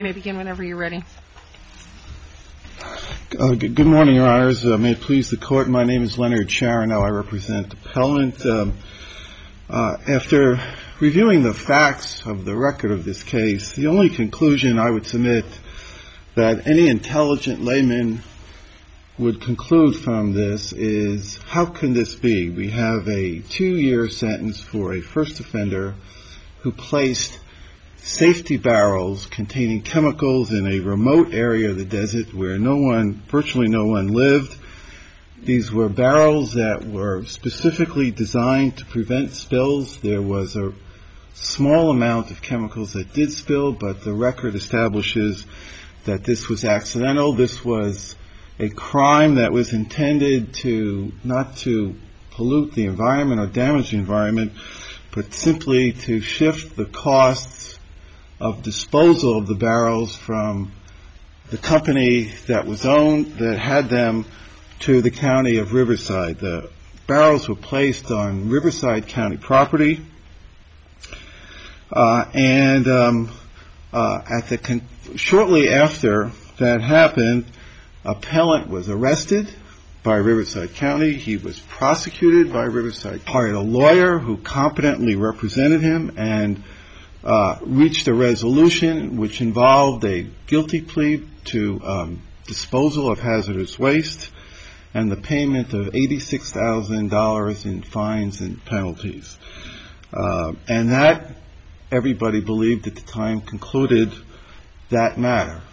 You may begin whenever you're ready. Good morning, Your Honors. May it please the Court, my name is Leonard Charino. I represent Appellant. After reviewing the facts of the record of this case, the only conclusion I would submit that any intelligent layman would conclude from this is, how can this be? We have a 2-year sentence for a first offender who placed safety barrels containing chemicals in a remote area of the desert where virtually no one lived. These were barrels that were specifically designed to prevent spills. There was a small amount of chemicals that did spill, but the record establishes that this was accidental. This was a crime that was intended not to pollute the environment or damage the environment, but simply to shift the costs of disposal of the barrels from the company that had them to the county of Riverside. The barrels were placed on Riverside County property, shortly after that happened, Appellant was arrested by Riverside County. He was prosecuted by Riverside, hired a lawyer who competently represented him, and reached a resolution which involved a guilty plea to disposal of hazardous waste and the payment of $86,000 in fines and penalties. And that, everybody believed at the time, concluded that matter.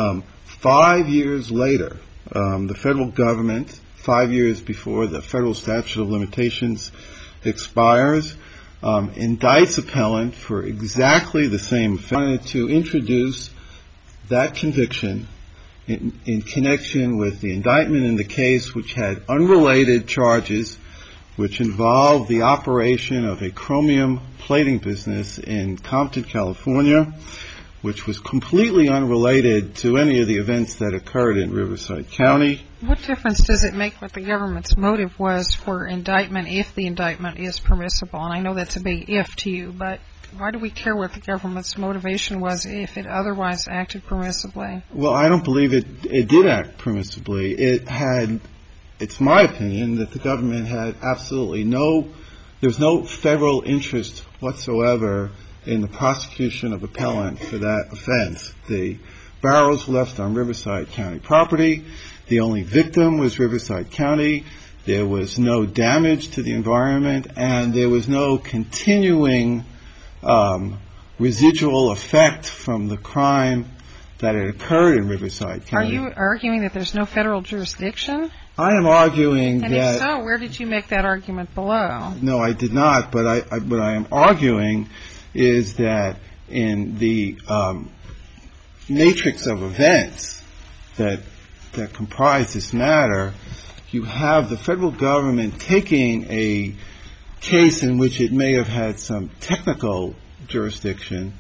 5 years later, the federal government, 5 years before the federal statute of limitations expires, indicts Appellant for exactly the same offense. Wanted to introduce that conviction in connection with the indictment in the case, which had unrelated charges, which involved the operation of a chromium plating business in Compton, California, which was completely unrelated to any of the events that occurred in Riverside County. What difference does it make what the government's motive was for indictment if the indictment is permissible? And I know that's a big if to you, but why do we care what the government's motivation was if it otherwise acted permissibly? Well, I don't believe it did act permissibly. It's my opinion that the government had there's no federal interest whatsoever in the prosecution of Appellant for that offense. The barrels were left on Riverside County property. The only victim was Riverside County. There was no damage to the environment, and there was no continuing residual effect from the crime that had occurred in Riverside County. Are you arguing that there's no federal jurisdiction? I am arguing and if so, where did you make that argument below? No, I did not, but what I am arguing is that in the matrix of events that comprise this matter, you have the federal government taking a case in which it may have had some technical jurisdiction,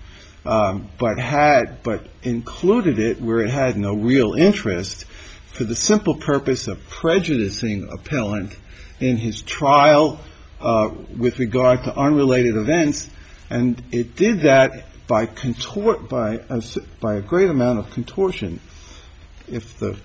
but included it where it had no real interest for the simple purpose of prejudicing Appellant in his trial with regard to unrelated events. And it did that by a great amount of contortion. If the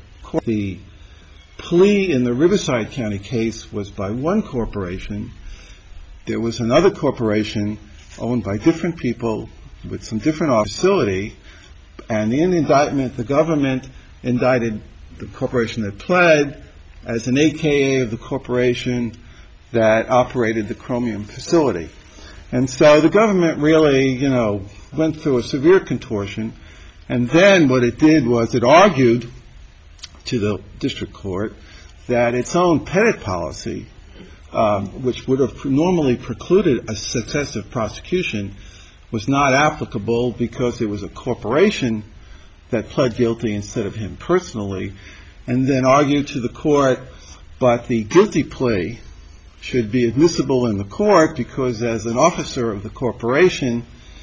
plea in the Riverside County case was by one corporation, there was another corporation owned by different people with some different facility, and in the indictment, the government indicted the corporation that pled as an AKA of the corporation that operated the chromium facility. And so the government really, went through a severe contortion. And then what it did was it argued to the district court that its own Pettit policy, which would have normally precluded a successive prosecution, was not applicable because it was a corporation that pled guilty instead of him personally, and then argued to the court, but the guilty plea should be admissible in the court because as an officer of the corporation,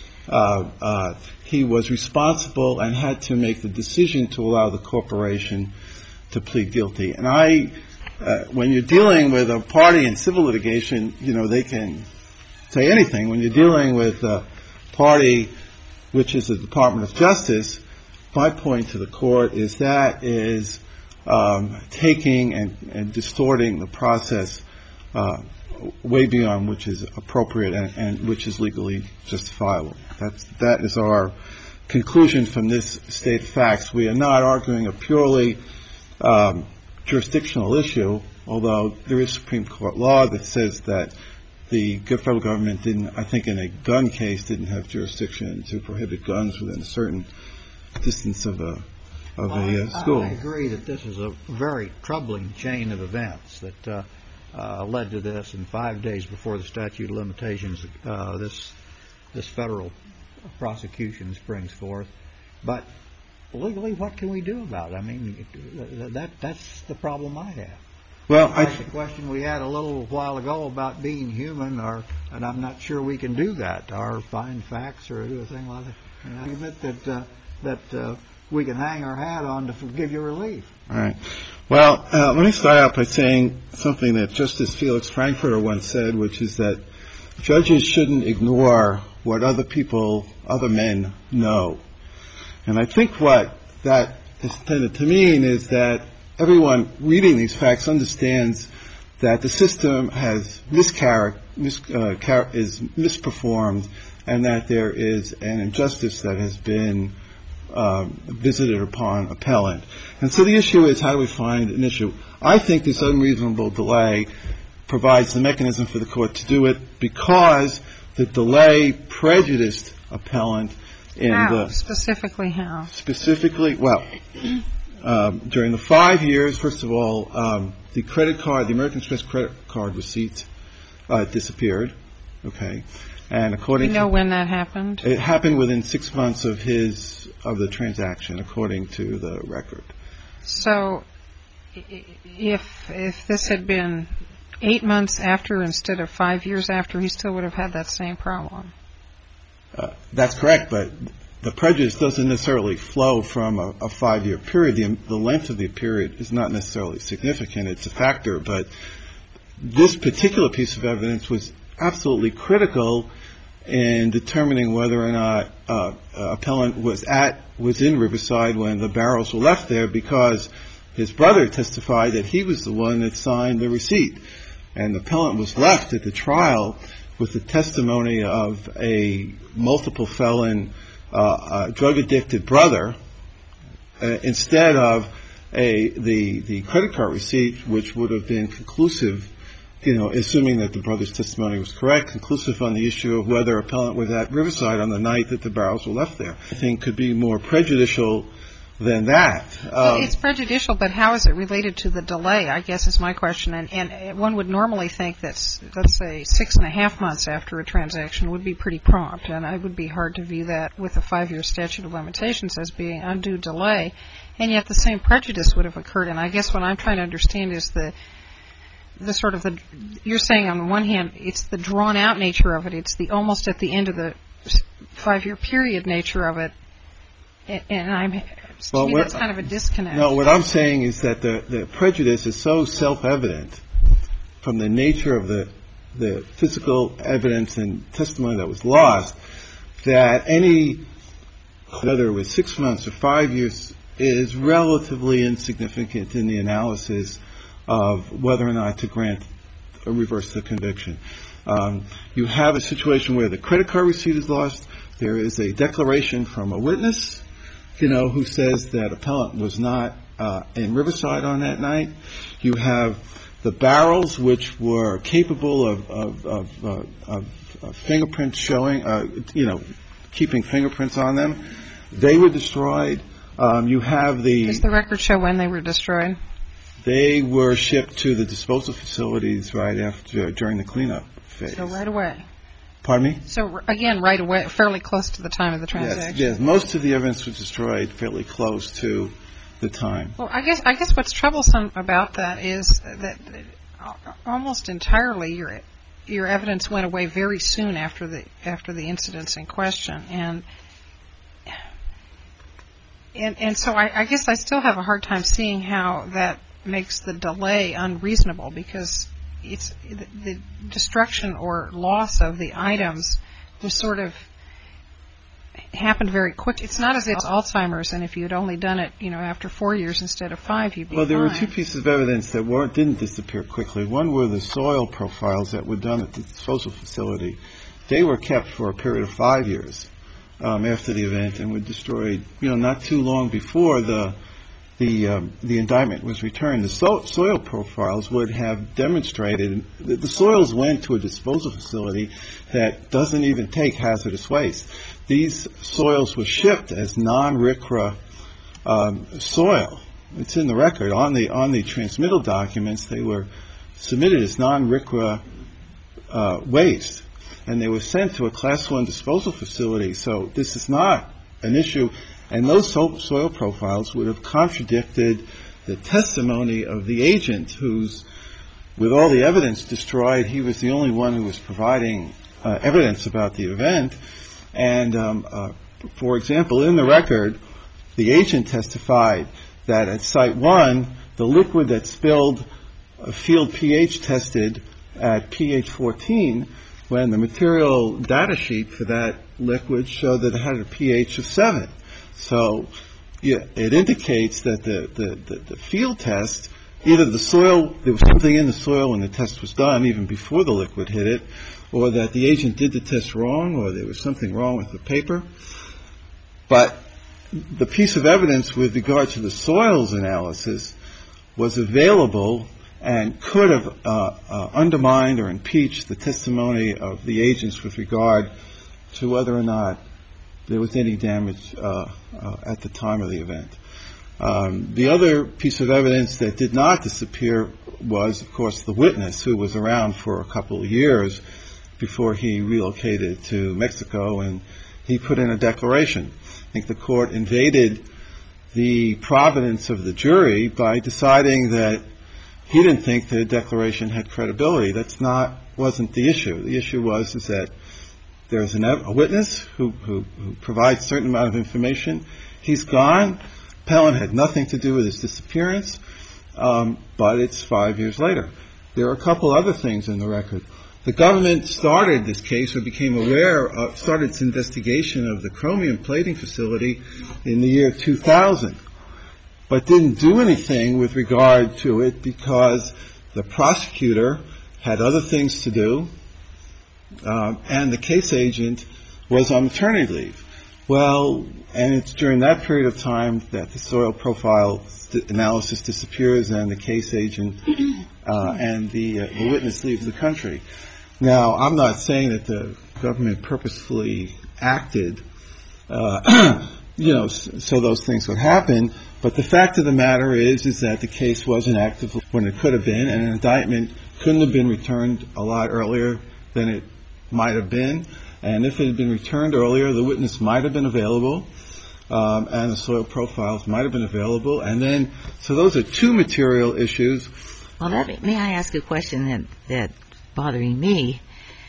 he was responsible and had to make the decision to allow the corporation to plead guilty. And when you're dealing with a party in civil litigation, they can say anything. When you're dealing with a party which is the Department of Justice, my point to the court is that is taking and distorting the process way beyond which is appropriate and which is legally justifiable. That is our conclusion from this state of facts. We are not arguing a purely jurisdictional issue, although there is Supreme Court law that says that the federal government didn't, I think in a gun case, didn't have jurisdiction to prohibit guns within a certain distance of a school. I agree that this is a very troubling chain of events that led to this, and 5 days before the statute of limitations, this federal prosecution springs forth. But legally, what can we do about it? I mean, that's the problem I have. Well, that's the question we had a little while ago about being human, and I'm not sure we can do that, or find facts or do a thing like that. And I admit that we can hang our hat on to give you relief. All right. Well, let me start out by saying something that Justice Felix Frankfurter once said, which is that judges shouldn't ignore what other men know. And I think what that is intended to mean is that everyone reading these facts understands that the system has is misperformed, and that there is an injustice that has been visited upon appellant. And so the issue is, how do we find an issue? I think this unreasonable delay provides the mechanism for the court to do it, because the delay prejudiced appellant in Specifically how? Specifically, well, during the 5 years, first of all, the American Express credit card receipts disappeared. Okay. And according to... You know when that happened? It happened within 6 months of the transaction, according to the record. So if this had been 8 months after instead of 5 years after, he still would have had that same problem. That's correct, but the prejudice doesn't necessarily flow from a 5-year period. The length of the period is not necessarily significant. It's a factor, but this particular piece of evidence was absolutely critical in determining whether or not appellant was in Riverside when the barrels were left there, because his brother testified that he was the one that signed the receipt. And the appellant was left at the trial with the testimony of a multiple felon, drug-addicted brother, instead of the credit card receipt, which would have been conclusive, assuming that the brother's testimony was correct, conclusive on the issue of whether appellant was at Riverside on the night that the barrels were left there. I think could be more prejudicial than that. It's prejudicial, but how is it related to the delay, I guess, is my question. And one would normally think that, let's say, 6.5 months after a transaction would be pretty prompt, and it would be hard to view that with a 5-year statute of limitations as being undue delay, and yet the same prejudice would have occurred. And I guess what I'm trying to understand is you're saying on the one hand, it's the drawn-out nature of it, it's the almost at the end of the 5-year period nature of it, and to me that's kind of a disconnect. No, what I'm saying is that the prejudice is so self-evident from the nature of the physical evidence and testimony that was lost, that whether it was 6 months or 5 years, is relatively insignificant in the analysis of whether or not to grant or reverse the conviction. You have a situation where the credit card receipt is lost. There is a declaration from a witness, who says that appellant was not in Riverside on that night. You have the barrels, which were capable of fingerprints showing, keeping fingerprints on them. They were destroyed. You have Does the record show when they were destroyed? They were shipped to the disposal facilities during the cleanup phase. So right away. Pardon me? So, again, right away, fairly close to the time of the transaction. Yes. Most of the evidence was destroyed fairly close to the time. Well, I guess what's troublesome about that is that almost entirely your evidence went away very soon after the incidents in question, and so I guess I still have a hard time seeing how that makes the delay unreasonable, because it's the destruction or loss of the items was sort of happened very quick. It's not as if it's Alzheimer's, and if you'd only done it, after 4 years instead of 5, you'd be Well, there were fine. two pieces of evidence that didn't disappear quickly. One were the soil profiles that were done at the disposal facility. They were kept for a period of 5 years after the event and were destroyed, not too long before the indictment was returned. The soil profiles would have demonstrated that the soils went to a disposal facility that doesn't even take hazardous waste. These soils were shipped as non-RCRA soil. It's in the record. On the transmittal documents, they were submitted as non-RCRA waste, and they were sent to a Class 1 disposal facility. So this is not an issue. And those soil profiles would have contradicted the testimony of the agent who's, with all the evidence destroyed, he was the only one who was providing evidence about the event. And, for example, in the record, the agent testified that at Site 1, the liquid that spilled field pH tested at pH 14, when the material data sheet for that liquid showed that it had a pH of 7. So it indicates that the field test, either the soil, there was something in the soil when the test was done, even before the liquid hit it, or that the agent did the test wrong, or there was something wrong with the paper. But the piece of evidence with regard to the soils analysis was available and could have undermined or impeached the testimony of the agents with regard to whether or not there was any damage at the time of the event. The other piece of evidence that did not disappear was, of course, the witness, who was around for a couple of years before he relocated to Mexico, and he put in a declaration. I think the court invaded the providence of the jury by deciding that he didn't think the declaration had credibility. Wasn't the issue. The issue was that there's a witness who provides a certain amount of information. He's gone. Pelham had nothing to do with his disappearance, but it's 5 years later. There are a couple other things in the record. The government started this case, or became aware, started its investigation of the chromium plating facility in the year 2000, but didn't do anything with regard to it because the prosecutor had other things to do, and the case agent was on maternity leave. Well, and it's during that period of time that the soil profile analysis disappears and the case agent and the witness leaves the country. Now, I'm not saying that the government purposefully acted, so those things would happen, but the fact of the matter is that the case wasn't active when it could have been, and an indictment couldn't have been returned a lot earlier than it might have been. And if it had been returned earlier, the witness might have been available, and the soil profiles might have been available. And then, so those are two material issues. Well, may I ask a question that's bothering me?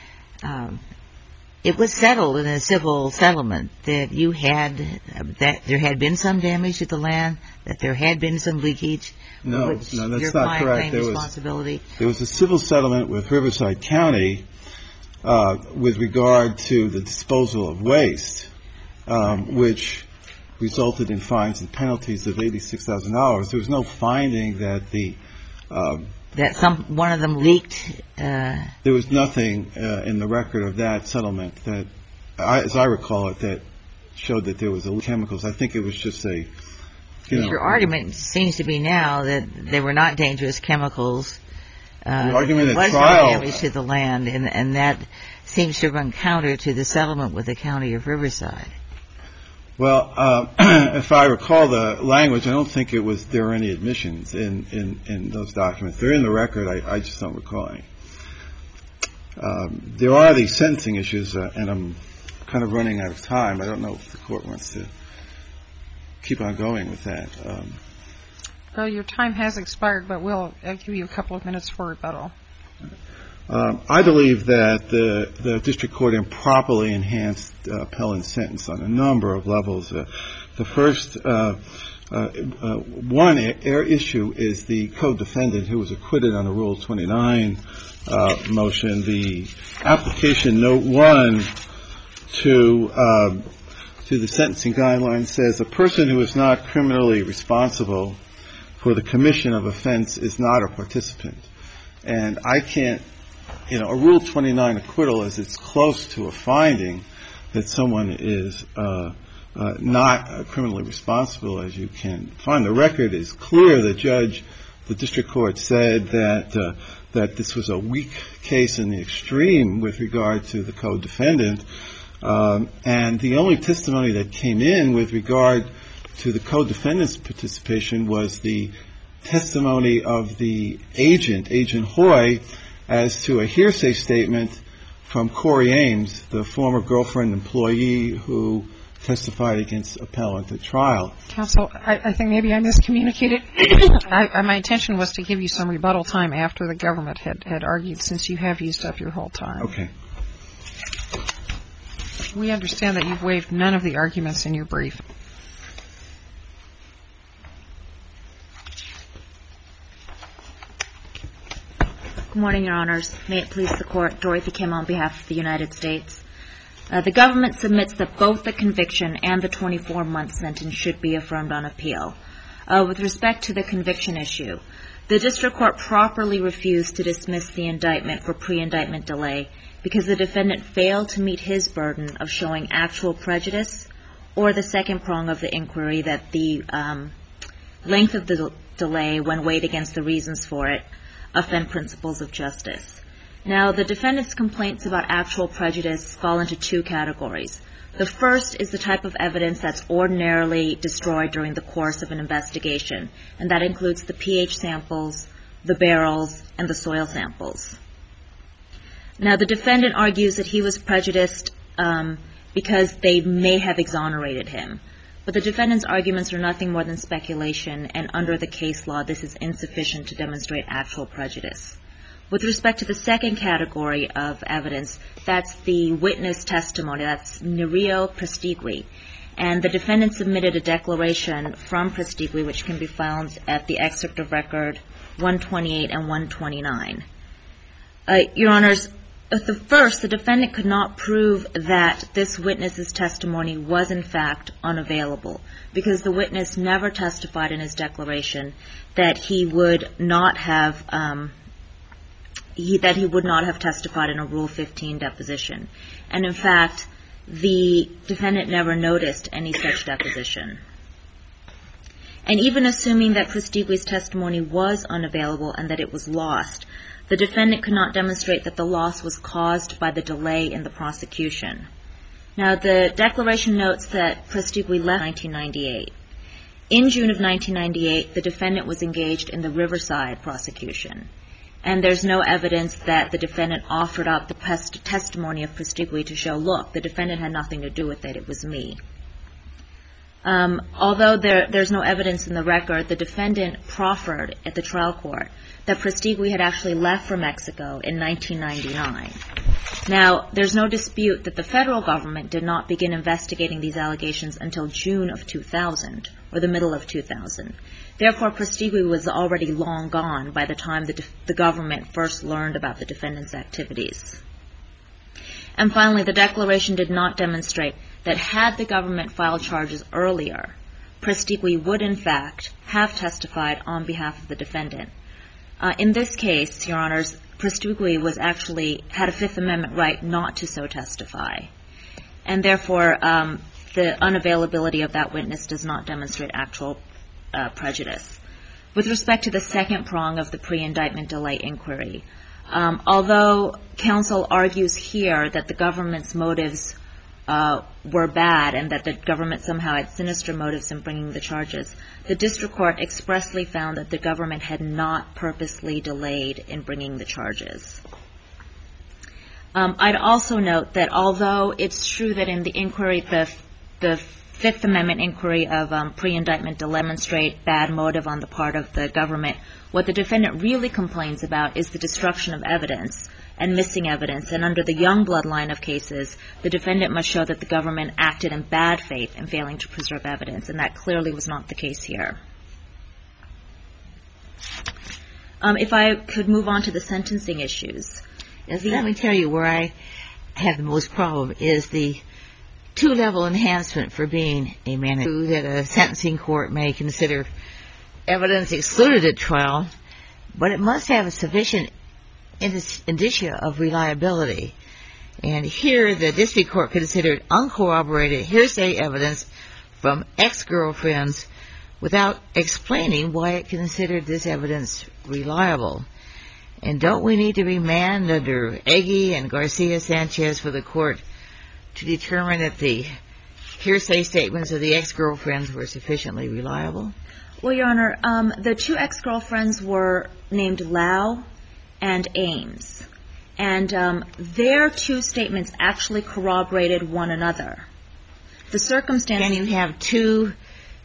It was settled in a civil settlement that there had been some damage to the land, that there had been some leakage. No, that's not correct. There was a civil settlement with Riverside County with regard to the disposal of waste, which resulted in fines and penalties of $86,000. There was no finding that one of them leaked. There was nothing in the record of that settlement that, as I recall it, that showed that there was chemicals. I think it was just your argument seems to be now that they were not dangerous chemicals. The argument at was trial, no damage to the land, and that seems to run counter to the settlement with the County of Riverside. Well, if I recall the language, I don't think there were any admissions in those documents. They're in the record. I just don't recall any. There are these sentencing issues, and I'm kind of running out of time. I don't know if the court wants to keep on going with that. Well, your time has expired, but I'll give you a couple of minutes for rebuttal. I believe that the district court improperly enhanced Pelham's sentence on a number of levels. The first one issue is the co-defendant who was acquitted on a Rule 29 motion. The application note 1 to to the sentencing guidelines says a person who is not criminally responsible for the commission of offense is not a participant. And I can't, a Rule 29 acquittal is as close to a finding that someone is not criminally responsible as you can find. The record is clear. The district court said that this was a weak case in the extreme with regard to the co-defendant. And the only testimony that came in with regard to the co-defendant's participation was the testimony of the Agent Hoy, as to a hearsay statement from Corey Ames, the former girlfriend employee who testified against appellant at trial. Counsel, I think maybe I miscommunicated. My intention was to give you some rebuttal time after the government had argued, since you have used up your whole time. Okay. We understand that you've waived none of the arguments in your brief. Good morning, Your Honors. May it please the Court, Dorothy Kim on behalf of the United States. The government submits that both the conviction and the 24-month sentence should be affirmed on appeal. With respect to the conviction issue, the district court properly refused to dismiss the indictment for pre-indictment delay because the defendant failed to meet his burden of showing actual prejudice, or the second prong of the inquiry, that the length of the delay, when weighed against the reasons for it, offend principles of justice. Now, the defendant's complaints about actual prejudice fall into two categories. The first is the type of evidence that's ordinarily destroyed during the course of an investigation, and that includes the pH samples, the barrels, and the soil samples. Now, the defendant argues that he was prejudiced because they may have exonerated him. But the defendant's arguments are nothing more than speculation, and under the case law, this is insufficient to demonstrate actual prejudice. With respect to the second category of evidence, that's the witness testimony. That's Nereo Prestigui. And the defendant submitted a declaration from Prestigui, which can be found at the excerpt of record 128 and 129. Your Honors, the defendant could not prove that this witness's testimony was in fact unavailable, because the witness never testified in his declaration that he would not have testified in a Rule 15 deposition. And in fact, the defendant never noticed any such deposition. And even assuming that Prestigui's testimony was unavailable and that it was lost, the defendant could not demonstrate that the loss was caused by the delay in the prosecution. Now, the declaration notes that Prestigui left in 1998. In June of 1998, the defendant was engaged in the Riverside prosecution. And there's no evidence that the defendant offered up the testimony of Prestigui to show, look, the defendant had nothing to do with it, it was me. Although there's no evidence in the record, the defendant proffered at the trial court that Prestigui had actually left for Mexico in 1999. Now, there's no dispute that the federal government did not begin investigating these allegations until June of 2000, or the middle of 2000. Therefore, Prestigui was already long gone by the time the government first learned about the defendant's activities. And finally, the declaration did not demonstrate that had the government filed charges earlier, Prestigui would in fact have testified on behalf of the defendant. In this case, Your Honors, Prestigui had a Fifth Amendment right not to so testify. And therefore, the unavailability of that witness does not demonstrate actual prejudice. With respect to the second prong of the pre-indictment delay inquiry, although counsel argues here that the government's motives were bad and that the government somehow had sinister motives in bringing the charges, the district court expressly found that the government had not purposely delayed in bringing the charges. I'd also note that although it's true that in the inquiry, the Fifth Amendment inquiry of pre-indictment to demonstrate bad motive on the part of the government, what the defendant really complains about is the destruction of evidence and missing evidence. And under the Youngblood line of cases, the defendant must show that the government acted in bad faith in failing to preserve evidence, and that clearly was not the case here. If I could move on to the sentencing issues. Let me tell you where I have the most problem is the two-level enhancement for being a manager. That a sentencing court may consider evidence excluded at trial, but it must have a sufficient indicia of reliability. And here, the district court considered uncorroborated hearsay evidence from ex-girlfriends without explaining why it considered this evidence reliable. And don't we need to remand under Eggy and Garcia-Sanchez for the court to determine that the hearsay statements of the ex-girlfriends were sufficiently reliable? Well, Your Honor, the two ex-girlfriends were named Lau and Ames. And their two statements actually corroborated one another. The circumstances... Can you have two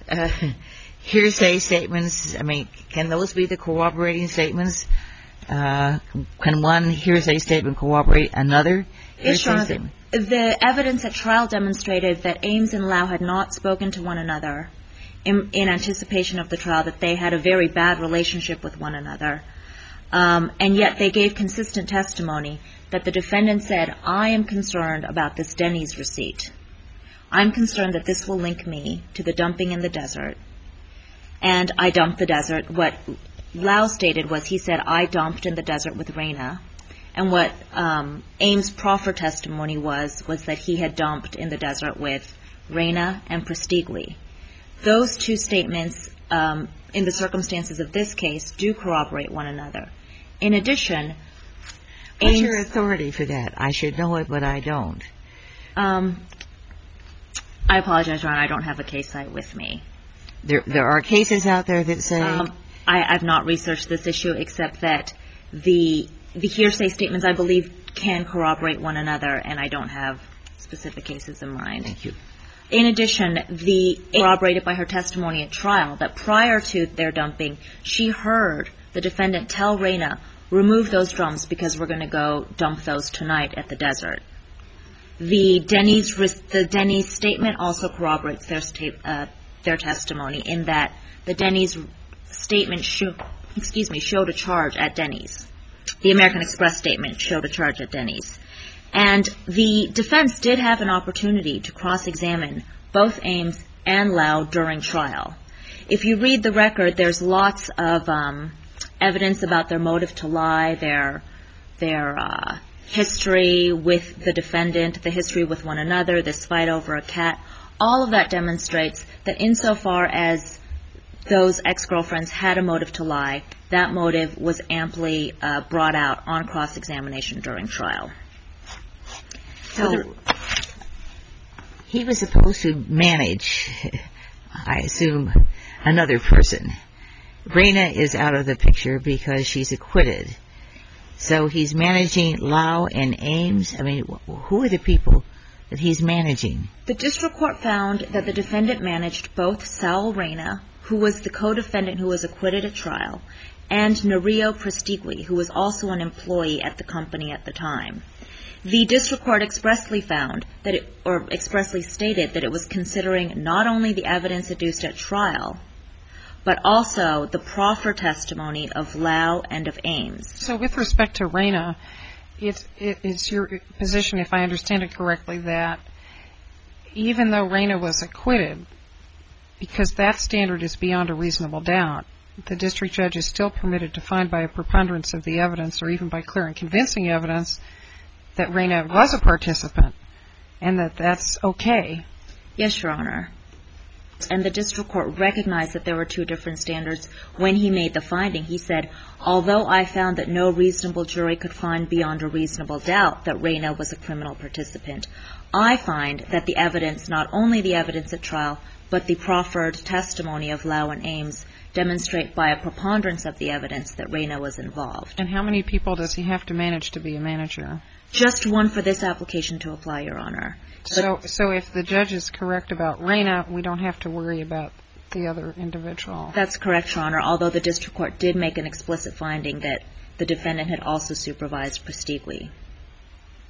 hearsay statements? I mean, can those be the corroborating statements? Can one hearsay statement corroborate another hearsay statement? The evidence at trial demonstrated that Ames and Lau had not spoken to one another in anticipation of the trial, that they had a very bad relationship with one another. And yet they gave consistent testimony that the defendant said, I am concerned about this Denny's receipt. I'm concerned that this will link me to the dumping in the desert. And I dumped the desert. What Lau stated was, he said, I dumped in the desert with Raina. And what Ames' proffer testimony was that he had dumped in the desert with Raina and Prestigui. Those two statements, in the circumstances of this case, do corroborate one another. In addition, what's your authority for that? I should know it, but I don't. I apologize, Your Honor, I don't have a case site with me. There are cases out there that say... I've not researched this issue, except that the hearsay statements, I believe, can corroborate one another, and I don't have specific cases in mind. Thank you. In addition, corroborated by her testimony at trial, that prior to their dumping, she heard the defendant tell Raina, remove those drums because we're going to go dump those tonight at the desert. The Denny's statement also corroborates their testimony, in that the Denny's statement showed a charge at Denny's. The American Express statement showed a charge at Denny's. And the defense did have an opportunity to cross-examine both Ames and Lau during trial. If you read the record, there's lots of evidence about their motive to lie, their history with the defendant, the history with one another, this fight over a cat. All of that demonstrates that insofar as those ex-girlfriends had a motive to lie, that motive was amply brought out on cross-examination during trial. So he was supposed to manage, I assume, another person. Raina is out of the picture because she's acquitted. So he's managing Lau and Ames. I mean, who are the people that he's managing? The district court found that the defendant managed both Saul Raina, who was the co-defendant who was acquitted at trial, and Nereo Prestigui, who was also an employee at the company at the time. The district court expressly stated that it was considering not only the evidence adduced at trial, but also the proffer testimony of Lau and of Ames. So with respect to Raina, it's your position, if I understand it correctly, that even though Raina was acquitted, because that standard is beyond a reasonable doubt, the district judge is still permitted to find by a preponderance of the evidence, or even by clear and convincing evidence, that Raina was a participant, and that that's okay. Yes, Your Honor. And the district court recognized that there were two different standards. When he made the finding, he said, although I found that no reasonable jury could find beyond a reasonable doubt that Raina was a criminal participant, I find that the evidence, not only the evidence at trial, but the proffered testimony of Lau and Ames, demonstrate by a preponderance of the evidence that Raina was involved. And how many people does he have to manage to be a manager? Just one for this application to apply, Your Honor. So if the judge is correct about Raina, we don't have to worry about the other individual. That's correct, Your Honor, although the district court did make an explicit finding that the defendant had also supervised Prestigui.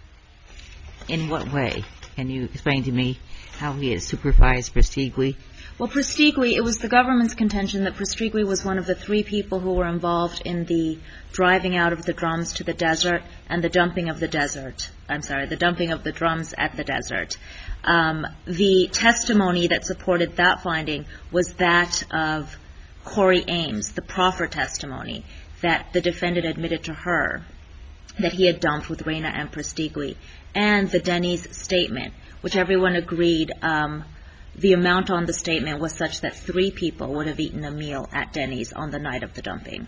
In what way? Can you explain to me how he has supervised Prestigui? Well, Prestigui, it was the government's contention that Prestigui was one of the 3 people who were involved in the driving out of the drums to the desert and the dumping of the drums at the desert. The testimony that supported that finding was that of Corey Ames, the proffer testimony, that the defendant admitted to her that he had dumped with Reyna and Prestigui, and the Denny's statement, which everyone agreed the amount on the statement was such that 3 people would have eaten a meal at Denny's on the night of the dumping.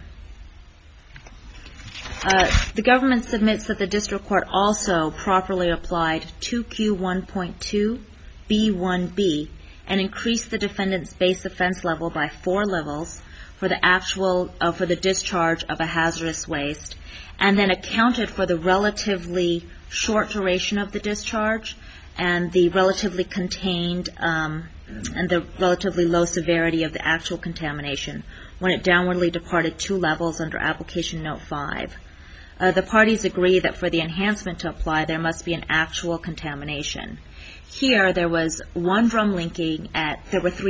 The government submits that the district court also properly applied 2Q1.2B1B and increased the defendant's base offense level by 4 levels for the discharge of a hazardous waste, and then accounted for the relatively short duration of the discharge and the relatively contained and the relatively low severity of the actual contamination when it downwardly departed 2 levels under Application Note 5. The parties agree that for the enhancement to apply, there must be an actual contamination. Here, there was one drum leaking at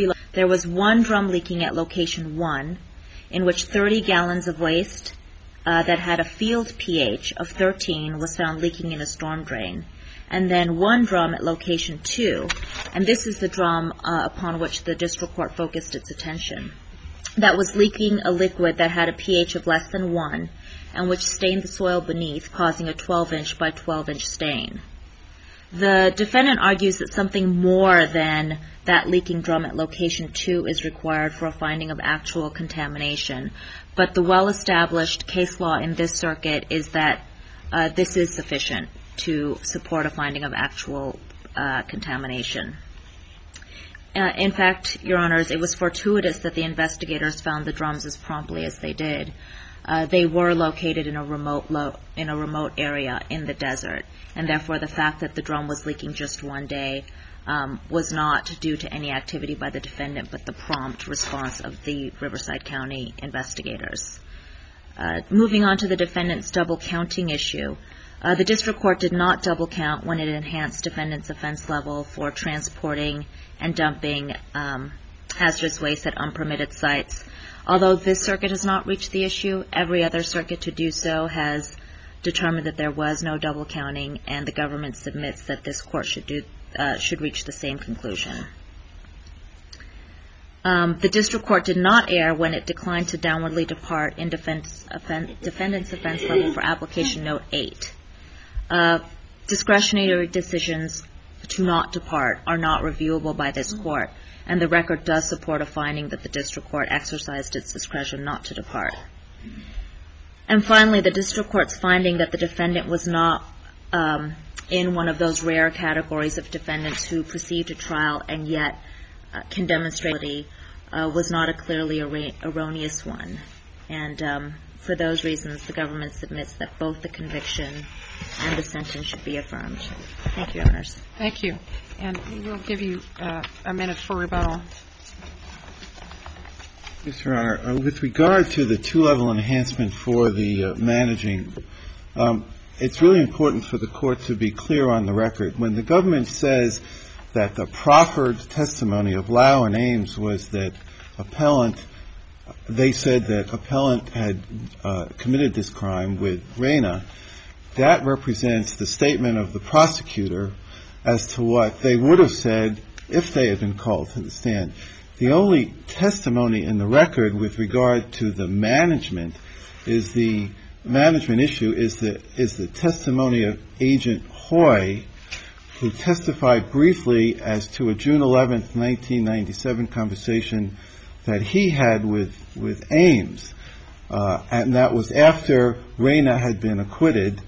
location 1, in which 30 gallons of waste that had a field pH of 13 was found leaking in a storm drain. And then 1 drum at location 2, and this is the drum upon which the district court focused its attention, that was leaking a liquid that had a pH of less than 1 and which stained the soil beneath, causing a 12-inch by 12-inch stain. The defendant argues that something more than that leaking drum at location 2 is required for a finding of actual contamination, but the well-established case law in this circuit is that this is sufficient to support a finding of actual contamination. In fact, Your Honors, it was fortuitous that the investigators found the drums as promptly as they did. They were located in a remote area in the desert, and therefore the fact that the drum was leaking just one day was not due to any activity by the defendant, but the prompt response of the Riverside County investigators. Moving on to the defendant's double counting issue, the district court did not double count when it enhanced defendant's offense level for transporting and dumping hazardous waste at unpermitted sites. Although this circuit has not reached the issue, every other circuit to do so has determined that there was no double counting, and the government submits that this court should reach the same conclusion. The district court did not err when it declined to downwardly depart in defendant's offense level for Application Note 8. Discretionary decisions to not depart are not reviewable by this court, and the record does support a finding that the district court exercised its discretion not to depart. And finally, the district court's finding that the defendant was not in one of those rare categories of defendants who proceed to trial and yet can demonstrate was not a clearly erroneous one. And for those reasons, the government submits that both the conviction and the sentence should be affirmed. Thank you, Your Honors. Thank you. And we'll give you a minute for rebuttal. Yes, Your Honor. With regard to the 2-level enhancement for the managing, it's really important for the court to be clear on the record. When the government says that the proffered testimony of Lau and Ames was that they said that appellant had committed this crime with Reyna, that represents the statement of the prosecutor as to what they would have said if they had been called to the stand. The only testimony in the record with regard to the management is the management issue is the testimony of Agent Hoy, who testified briefly as to a June 11th, 1997 conversation that he had with Ames, and that was after Reyna had been acquitted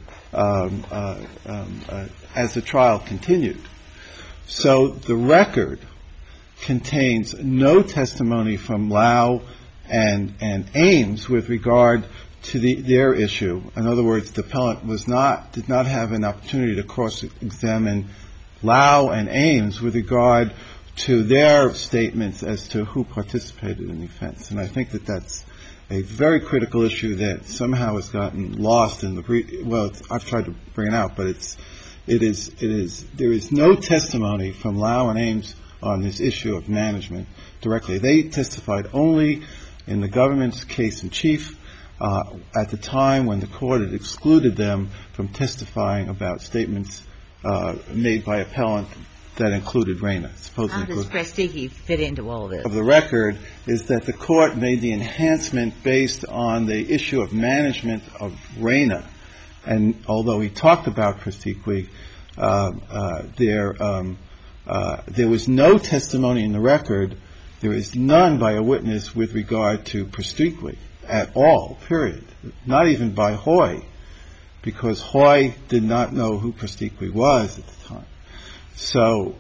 as the trial continued. So the record contains no testimony from Lau and Ames with regard to their issue. In other words, the appellant did not have an opportunity to cross-examine Lau and Ames with regard to their statements as to who participated in the offense. And I think that that's a very critical issue that somehow has gotten lost in the well, I've tried to bring it out, but there is no testimony from Lau and Ames on this issue of management directly. They testified only in the government's case in chief at the time when the court had excluded them from testifying about statements made by appellant that included Reyna. How does Prestigi fit into all this? Of the record is that the court made the enhancement based on the issue of management of Reyna. And although he talked about Prestigi, there was no testimony in the record. There is none by a witness with regard to Prestigi at all, period. Not even by Hoy, because Hoy did not know who Prestigi was at the time. So,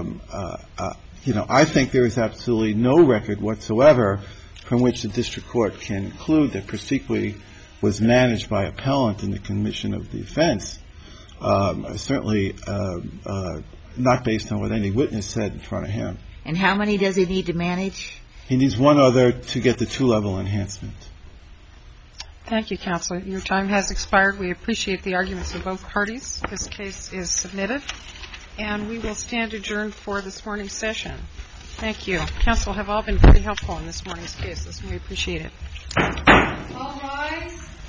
I think there is absolutely no record whatsoever from which the district court can conclude that Prestigi was managed by appellant in the commission of the offense. Certainly not based on what any witness said in front of him. And how many does he need to manage? He needs one other to get the 2-level enhancement. Thank you, Counselor. Your time has expired. We appreciate the arguments of both parties. This case is submitted, and we will stand adjourned for this morning's session. Thank you. Counsel have all been very helpful in this morning's cases, and we appreciate it. All rise.